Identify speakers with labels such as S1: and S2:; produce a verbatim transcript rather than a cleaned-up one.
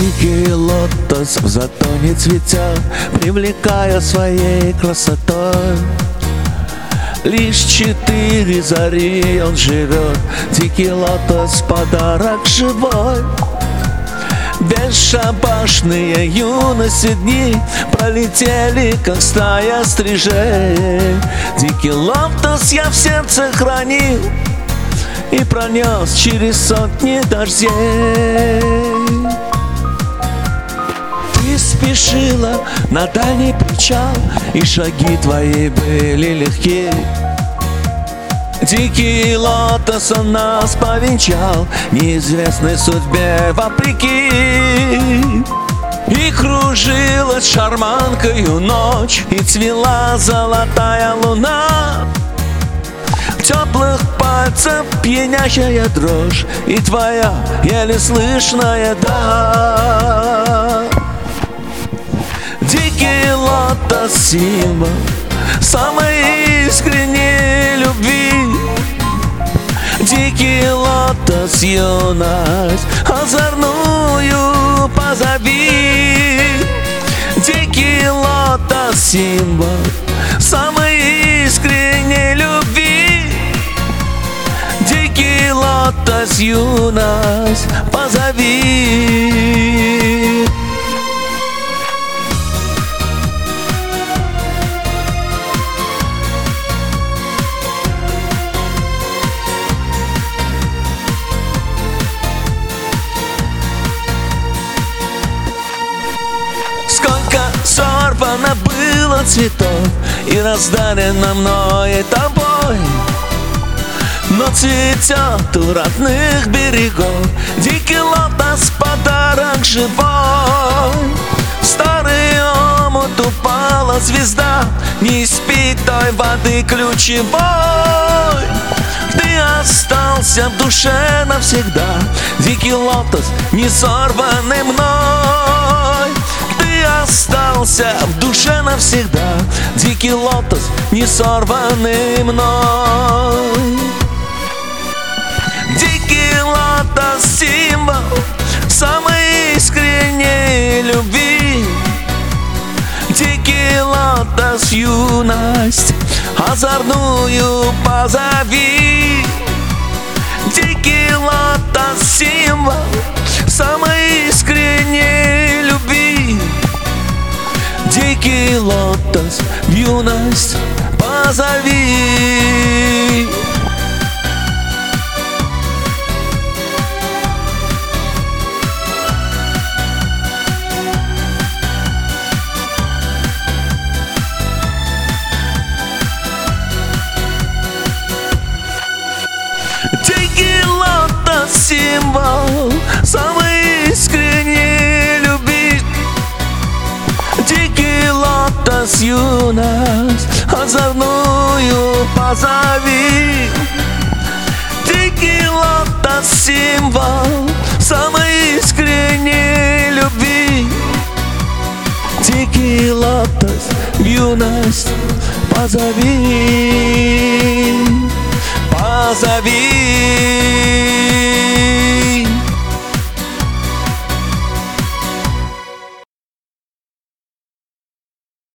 S1: Дикий лотос в затоне цветет, привлекая своей красотой. Лишь четыре зари он живет, дикий лотос, подарок живой. Бесшабашные юности дни пролетели, как стая стрижей. Дикий лотос я в сердце хранил и пронес через сотни дождей. Ты спешила на дальний причал, и шаги твои были легки. Дикий лотос он нас повенчал, неизвестной судьбе вопреки. И кружилась шарманкою ночь, и цвела золотая луна. В теплых пальцах пьянящая дрожь, и твоя еле слышная «да». Дикий лотос — символ самой искренней любви. Дикий лотос — юность озорную позови. Дикий лотос — символ самой искренней любви. Дикий лотос — юность позови. Сколько сорвано было цветов и раздарено мной и тобой, но цветет у родных берегов дикий лотос, подарок живой. В старый омут упала звезда неиспитой воды ключевой. Ты остался в душе навсегда, дикий лотос, не сорванный мной. Ты остался в душе навсегда, дикий лотос, не сорванный мной. Дикий лотос — символ самой искренней любви. Дикий лотос — юность озорную позови. Дикий лотос — символ самой искренней любви. Дикий лотос — юность позови. Дикий лотос — символ самой искренней любви. Дикий лотос — юность озорную позови. Дикий лотос — символ самой искренней любви. Дикий лотос — юность позови. Позови.